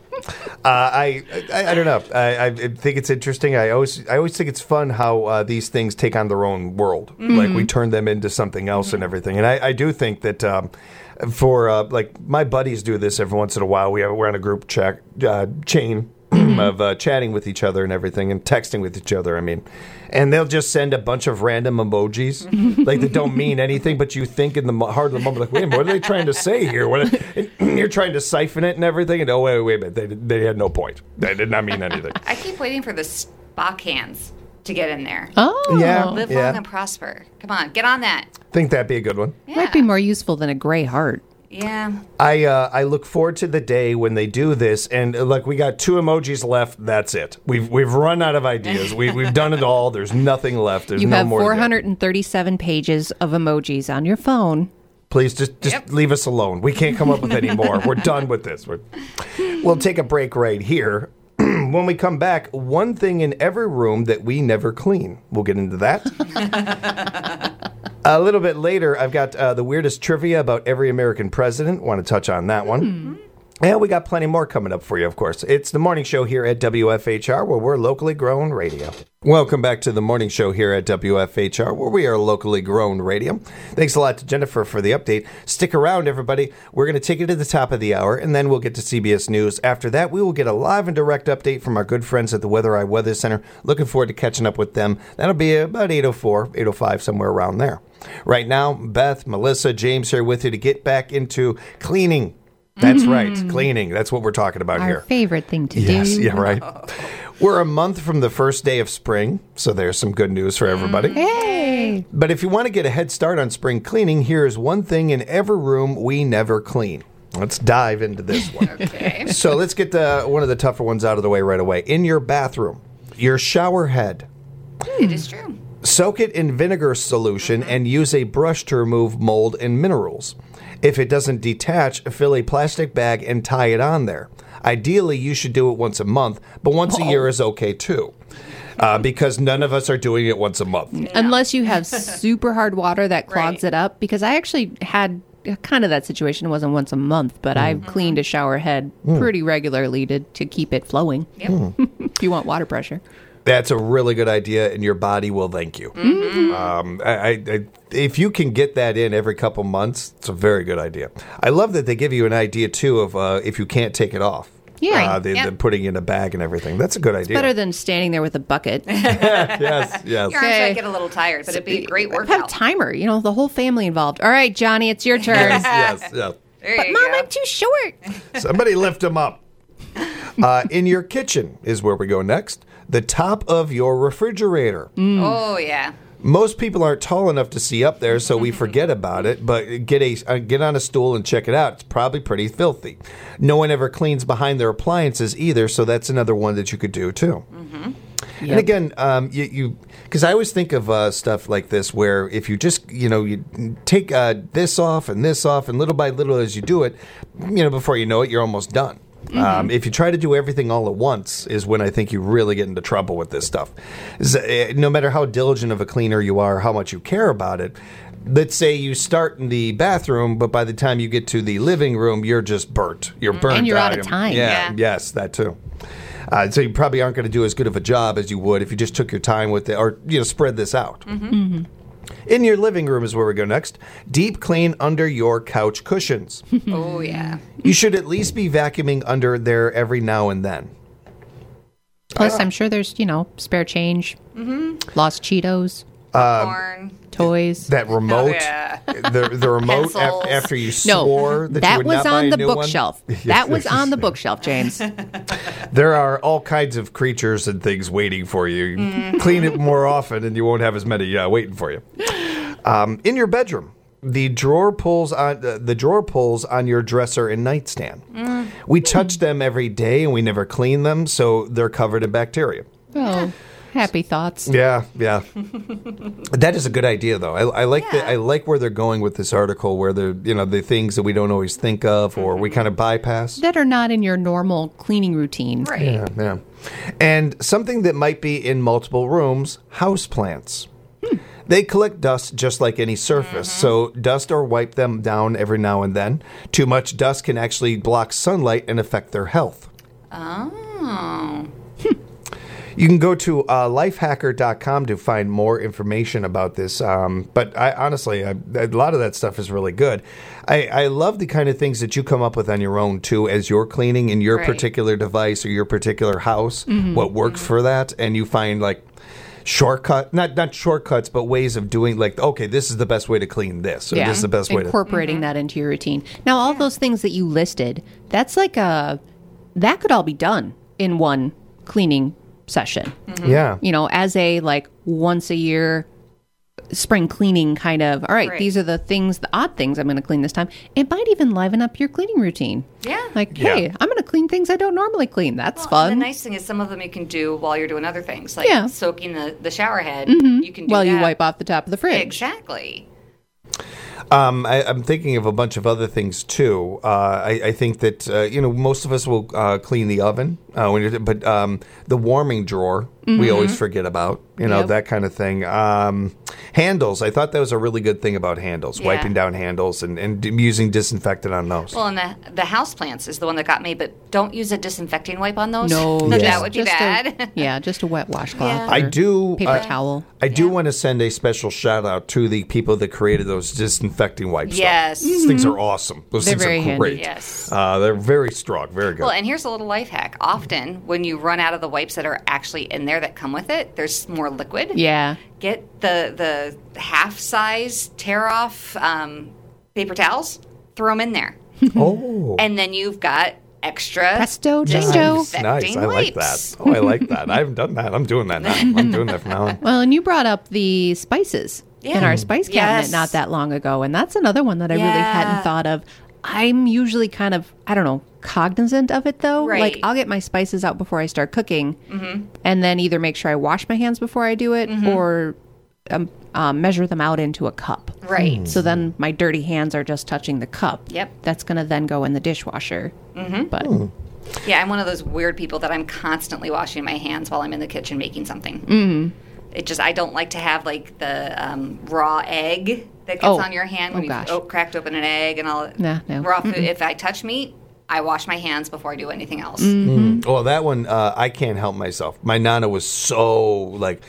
Uh, I, I I don't know. I, I think it's interesting. I always I always think it's fun how uh, these things take on their own world. Like we turn them into something else and everything. And I, I do think that um, for uh, like my buddies do this every once in a while. We have, we're on a group chat uh, chain of uh, chatting with each other and everything, and texting with each other. I mean, and they'll just send a bunch of random emojis like that don't mean anything, but you think in the mo- heart of the moment, like, wait a minute, what are they trying to say here? What are, and you're trying to siphon it and everything, and oh wait, wait a minute, they they had no point. They did not mean anything. I keep waiting for the Spock hands to get in there. Oh, Yeah. Live Yeah. long and prosper. Come on, get on that. Think that'd be a good one. Yeah. Might be more useful than a gray heart. Yeah. I uh, I look forward to the day when they do this, and uh, like we got two emojis left. That's it. We've we've run out of ideas. We we've done it all. There's nothing left. There's You no have more. to four get. hundred thirty-seven pages of emojis on your phone. Please just just Yep. leave us alone. We can't come up with any more. We're done with this. We're, we'll take a break right here. When we come back, one thing in every room that we never clean. We'll get into that. A little bit later, I've got uh, the weirdest trivia about every American president. Want to touch on that one. And we got plenty more coming up for you, of course. It's the morning show here at W F H R, where we're locally grown radio. Welcome back to the morning show here at W F H R, where we are locally grown radio. Thanks a lot to Jennifer for the update. Stick around, everybody. We're going to take it to the top of the hour, and then we'll get to C B S News. After that, we will get a live and direct update from our good friends at the Weather Eye Weather Center. Looking forward to catching up with them. That'll be about eight oh four, eight oh five, somewhere around there. Right now, Beth, Melissa, James here with you to get back into cleaning. That's right, cleaning. That's what we're talking about Our here. favorite thing to Yes, do. yeah, right. We're a month from the first day of spring, so there's some good news for everybody. Hey. But if you want to get a head start on spring cleaning, here is one thing in every room we never clean. Let's dive into this one. Okay. So let's get the, one of the tougher ones out of the way right away. In your bathroom, your shower head. It is true. Soak it in vinegar solution and use a brush to remove mold and minerals. If it doesn't detach, fill a plastic bag and tie it on there. Ideally, you should do it once a month, but once a year is okay too. uh, because none of us are doing it once a month. Unless you have super hard water that clogs Right. it up. Because I actually had kind of that situation. It wasn't once a month, but I've cleaned a shower head pretty regularly to, to keep it flowing. Yep. If you want water pressure. That's a really good idea, and your body will thank you. Um, I, I, I, if you can get that in every couple months, it's a very good idea. I love that they give you an idea, too, of uh, if you can't take it off. Yeah. Uh, they, Yep. They're putting it in a bag and everything. That's a good idea. Better than standing there with a bucket. yes, yes. Your arms Okay. might get a little tired, but it'd be a great Have a workout. timer. You know, the whole family involved. All right, Johnny, it's your turn. yes, yes, yes. There But you Mom, go. I'm too short. Somebody lift him up. Uh, in your kitchen is where we go next. The top of your refrigerator. Oh, yeah. Most people aren't tall enough to see up there, so we forget about it. But get a uh, get on a stool and check it out. It's probably pretty filthy. No one ever cleans behind their appliances either, so that's another one that you could do too. And Yep. again, um, you, you because I always think of uh, stuff like this where if you just, you know, you take uh, this off and this off, and little by little as you do it, you know, before you know it, you're almost done. Um, if you try to do everything all at once is when I think you really get into trouble with this stuff. Is, uh, no matter how diligent of a cleaner you are, how much you care about it, let's say you start in the bathroom, but by the time you get to the living room, you're just burnt. You're burnt And you're out out of time. Yeah, Yeah. yes, that too. Uh, so you probably aren't going to do as good of a job as you would if you just took your time with it, or you know, spread this out. Mm-hmm. In your living room is where we go next. Deep clean under your couch cushions. Oh, yeah. You should at least be vacuuming under there every now and then. Plus, I'm sure there's, you know, spare change, lost Cheetos, Corn. toys. That remote, yeah. the the remote Pencils. af- after you No, swore that, you that would was not buy on a the new one. bookshelf. That was on the bookshelf, James. There are all kinds of creatures and things waiting for you. You Clean it more often, and you won't have as many uh, waiting for you. Um, in your bedroom, the drawer pulls on uh, the drawer pulls on your dresser and nightstand. We touch them every day, and we never clean them, so they're covered in bacteria. Oh, happy thoughts. Yeah, yeah. That is a good idea, though. I, I like the, Yeah. I like where they're going with this article, where they're you know the things that we don't always think of or we kind of bypass. That are not in your normal cleaning routine. Right. Yeah, yeah. And something that might be in multiple rooms: houseplants. They collect dust just like any surface, so dust or wipe them down every now and then. Too much dust can actually block sunlight and affect their health. Oh. You can go to uh, lifehacker dot com to find more information about this. Um, but I, honestly, I, a lot of that stuff is really good. I, I love the kind of things that you come up with on your own, too, as you're cleaning in your Right. particular device or your particular house, what works for that. And you find, like, shortcut, not not shortcuts, but ways of doing, like, okay, this is the best way to clean this, or this is the best way to... incorporating that into your routine. Now, all those things that you listed, that's like a that could all be done in one cleaning session. Yeah. You know, as a like once a year spring cleaning kind of. All right, Right. these are the things, the odd things I'm going to clean this time. It might even liven up your cleaning routine. Yeah. Like, Yeah. hey, I'm going to clean things I don't normally clean. That's Well, fun. and the nice thing is some of them you can do while you're doing other things, like Yeah. soaking the, the shower head. You can do While that. you wipe off the top of the fridge. Exactly. Um, I, I'm thinking of a bunch of other things too. Uh, I, I think that uh, you know most of us will uh, clean the oven, uh, when you're, but um, the warming drawer we always forget about. You know, Yep. that kind of thing. Um, handles. I thought that was a really good thing about handles, Yeah. wiping down handles and, and d- using disinfectant on those. Well, and the the house plants is the one that got me, but don't use a disinfecting wipe on those. No, that just- would be just bad. A, yeah, just a wet washcloth. Yeah. I or do. Paper uh, towel. I do Yeah. want to send a special shout out to the people that created those disinfecting wipes. though. Yes. These things are awesome. Those They're things very are handy. great. Yes. Uh, they're very strong. Very good. Well, and here's a little life hack. Often, when you run out of the wipes that are actually in there that come with it, there's more liquid. Yeah. Get the the half size tear off um, paper towels. Throw them in there, oh. and then you've got extra Presto chango. Nice, disinfecting nice. I like wipes. that. Oh, I like that. I haven't done that. I'm doing that now. I'm doing that from now on. Well, and you brought up the spices in Yeah. our spice cabinet Yes. not that long ago, and that's another one that I really Yeah. hadn't thought of. I'm usually kind of, I don't know, cognizant of it though. Right. Like I'll get my spices out before I start cooking, and then either make sure I wash my hands before I do it, or um, um, measure them out into a cup. Right. So then my dirty hands are just touching the cup. Yep. That's going to then go in the dishwasher. Mm-hmm. But Yeah, I'm one of those weird people that I'm constantly washing my hands while I'm in the kitchen making something. Mm. It just I don't like to have like the um, raw egg that gets Oh. on your hand when Oh, you gosh. oh, cracked open an egg and all. Nah, no. Raw food. If I touch meat, I wash my hands before I do anything else. Mm. Well, that one, uh, I can't help myself. My Nana was so, like,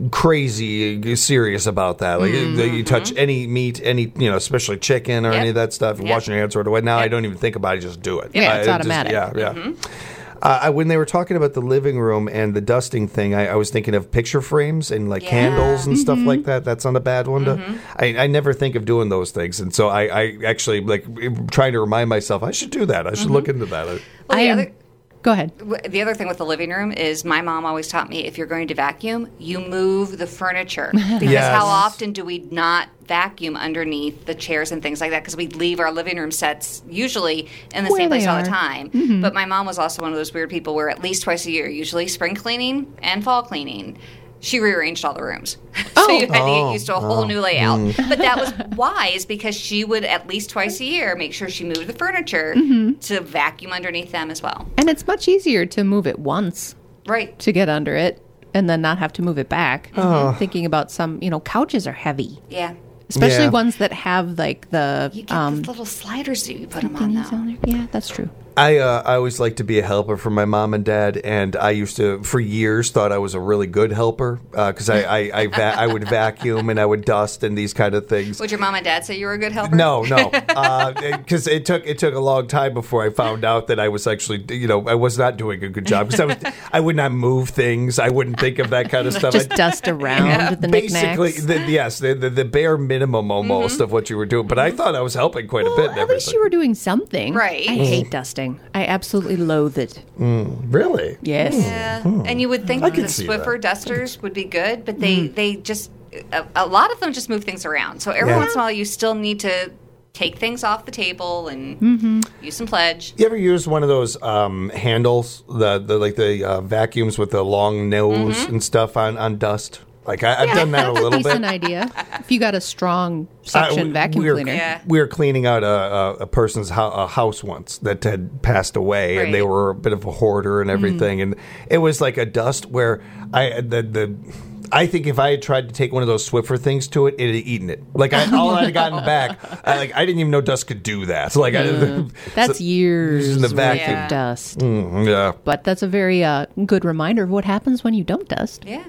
crazy serious about that. Like, Mm-hmm. you touch any meat, any, you know, especially chicken or Yep. any of that stuff, Yep. washing your hands right away. Now I Yep. don't even think about it, just do it. Yeah, I- it's just- automatic. yeah, yeah. Uh, I, when they were talking about the living room and the dusting thing, I, I was thinking of picture frames and like Yeah. candles and stuff Mm-hmm. like that. That's not a bad one to. I, I never think of doing those things, and so I, I actually like trying to remind myself I should do that. I should look into that. Well, I the am. other- Go ahead. W- The other thing with the living room is my mom always taught me if you're going to vacuum, you move the furniture. Because Yes. how often do we not vacuum underneath the chairs and things like that? Because we leave our living room sets usually in the Where same they place all the are. time. But my mom was also one of those weird people where at least twice a year, usually spring cleaning and fall cleaning, she rearranged all the rooms. so Oh. you had to Oh. get used to a whole new layout. But that was wise because she would at least twice a year make sure she moved the furniture to vacuum underneath them as well. And it's much easier to move it once Right. to get under it and then not have to move it back. Oh. Thinking about some, you know, couches are heavy, Yeah. especially Yeah. ones that have like the You get um, the little sliders that you put them on thingies now. on there. Yeah, that's true. I uh, I always like to be a helper for my mom and dad, and I used to for years thought I was a really good helper because I I I, va- I would vacuum and I would dust and these kind of things. Would your mom and dad say you were a good helper? No, no, because it took it took a long time before I found out that I was actually, you know, I was not doing a good job because I was I would not move things. I wouldn't think of that kind of stuff. Just I, dust around the basically, knickknacks. the, yes, the, the the bare minimum almost of what you were doing. But I thought I was helping quite a bit. Well, and at least everything. you were doing something. Right. I hate dusting. I absolutely loathe it. Really. Yes. Yeah. And you would think I that could the see Swiffer dusters would be good, but they, they just, a, a lot of them just move things around. So every Yeah. once in a while, you still need to take things off the table and use some pledge. You ever use one of those um, handles, the, the like the uh, vacuums with the long nose and stuff on, on dust? Like I, I've done that a That's little a decent bit. idea. If you got a strong suction Uh, vacuum we were, cleaner. Yeah. We were cleaning out a, a, a person's ho- a house once that had passed away, and they Right. were a bit of a hoarder and everything, and it was like a dust where I the the. I think if I had tried to take one of those Swiffer things to it, it had eaten it. Like I, all I'd gotten back, I, like I didn't even know dust could do that. So like I, That's so- years using the worth vacuum. Yeah. of dust. Mm, yeah. But that's a very uh, good reminder of what happens when you don't dust. Yeah.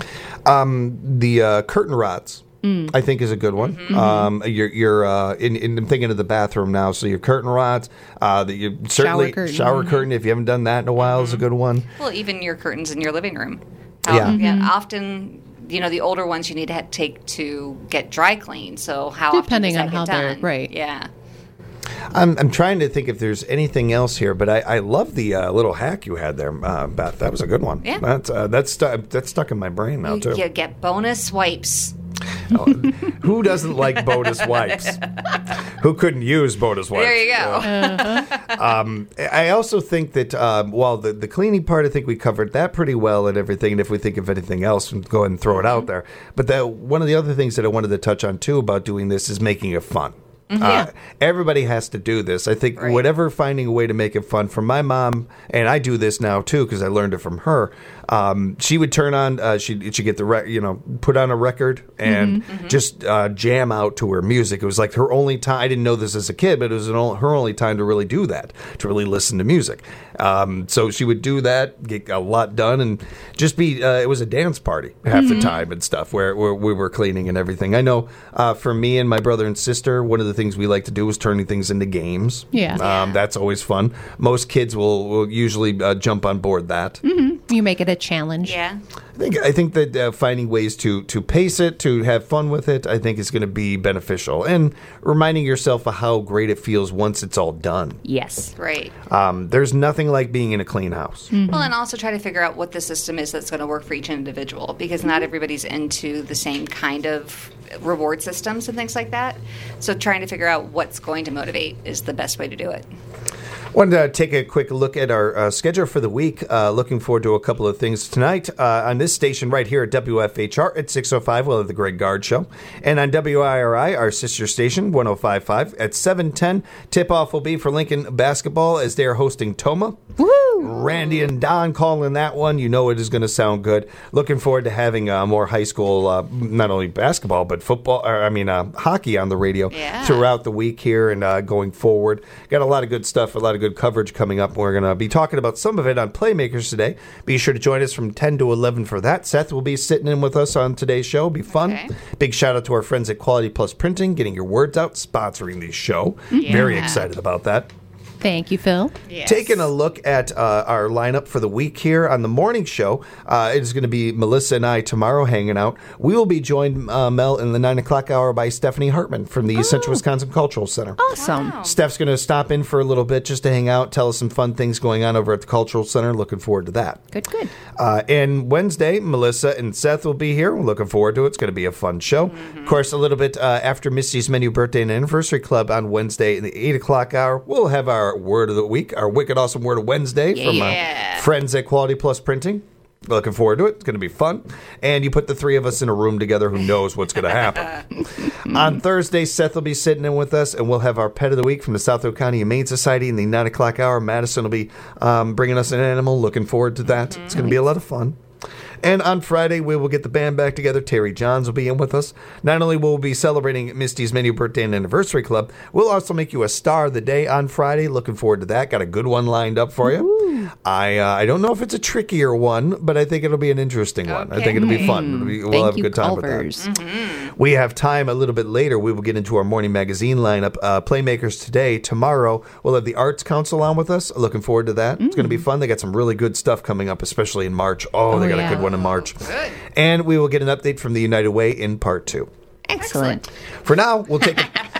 The uh, curtain rods, I think, is a good one. Um, you're, you're uh, in, in, I'm thinking of the bathroom now. So your curtain rods, uh, that you certainly curtain. shower curtain. If you haven't done that in a while, is a good one. Well, even your curtains in your living room. Yeah. yeah often, you know, the older ones you need to ha- take to get dry cleaned. So how Depending often on does that how get they're- done? right. Yeah. I'm, I'm trying to think if there's anything else here, but I, I love the uh, little hack you had there, uh, Beth. That was a good one. Yeah. That's uh, that's stu- that's stuck in my brain now too. You get bonus wipes. Who doesn't like bonus wipes? Who couldn't use bonus wipes? There you go. Um, I also think that um, while the, the cleaning part, I think we covered that pretty well and everything. And if we think of anything else, we'll go ahead and throw it out there. But that, one of the other things that I wanted to touch on too about doing this is making it fun. Uh, everybody has to do this. I think Right. whatever finding a way to make it fun. For my mom, and I do this now too because I learned it from her. Um, she would turn on, uh, she she get the rec- you know put on a record and just uh, jam out to her music. It was like her only time. I didn't know this as a kid, but it was an, o- her only time to really do that, to really listen to music. Um, so she would do that, get a lot done, and just be. Uh, it was a dance party half the time and stuff where, where we were cleaning and everything. I know uh, for me and my brother and sister, one of the things we like to do was turning things into games. Yeah. um, that's always fun. Most kids will, will usually uh, jump on board that. You make it a challenge. Yeah. I think I think that uh, finding ways to to pace it, to have fun with it, I think is going to be beneficial, and reminding yourself of how great it feels once it's all done. Yes. Right. Um, there's nothing like being in a clean house. Well, and also try to figure out what the system is that's going to work for each individual because not everybody's into the same kind of reward systems and things like that. So trying to figure out what's going to motivate is the best way to do it. Wanted to take a quick look at our uh, schedule for the week. Uh, looking forward to a couple of things tonight uh, on this station right here at W F H R at six oh five. We'll have the Greg Gard Show. And on W I R I, our sister station, one oh five point five at seven ten. Tip-off will be for Lincoln basketball as they are hosting Toma. Woo! Randy and Don calling that one. You know it is going to sound good. Looking forward to having uh, more high school, uh, not only basketball, but football, or, I mean, uh, hockey on the radio Yeah. throughout the week here and uh, going forward. Got a lot of good stuff, a lot of good coverage coming up. We're going to be talking about some of it on Playmakers today. Be sure to join us from ten to eleven for that. Seth will be sitting in with us on today's show. It'll be fun. Okay. Big shout out to our friends at Quality Plus Printing, getting your words out, sponsoring the show. Very Yeah. excited about that. Thank you, Phil. Yes. Taking a look at uh, our lineup for the week here on the morning show, uh, it is going to be Melissa and I tomorrow hanging out. We will be joined, uh, Mel, in the nine o'clock hour by Stephanie Hartman from the Central Wisconsin Cultural Center. Awesome. Wow. Steph's going to stop in for a little bit just to hang out, tell us some fun things going on over at the Cultural Center. Looking forward to that. Good, good. Uh, and Wednesday, Melissa and Seth will be here. We're looking forward to it. It's going to be a fun show. Mm-hmm. Of course, a little bit uh, after Misty's Menu Birthday and Anniversary Club on Wednesday in the eight o'clock hour, we'll have our Word of the Week, our Wicked Awesome Word of Wednesday from Yeah. our friends at Quality Plus Printing. Looking forward to it. It's going to be fun. And you put the three of us in a room together, who knows what's going to happen. On Thursday, Seth will be sitting in with us, and we'll have our Pet of the Week from the South Oak County Humane Society in the nine o'clock hour. Madison will be um, bringing us an animal. Looking forward to that. Mm-hmm. It's going to be a lot of fun. And on Friday, we will get the band back together. Terry Johns will be in with us. Not only will we be celebrating Misty's Menu Birthday and Anniversary Club, we'll also make you a star of the day on Friday. Looking forward to that. Got a good one lined up for you. Ooh. I uh, I don't know if it's a trickier one, but I think it'll be an interesting one. I think it'll be fun. It'll be, we'll Thank have a you, good time Culvers. with that. We have time a little bit later. We will get into our morning magazine lineup. Uh, Playmakers today. Tomorrow, we'll have the Arts Council on with us. Looking forward to that. Mm. It's going to be fun. They got some really good stuff coming up, especially in March. Oh, Oh, they got yeah. a good one in March. Good. And we will get an update from the United Way in part two. Excellent. For now, we'll take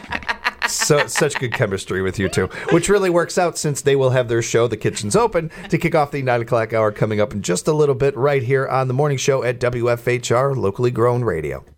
a, so such good chemistry with you two, which really works out since they will have their show, The Kitchen's Open, to kick off the nine o'clock hour coming up in just a little bit right here on the morning show at W F H R, locally grown radio.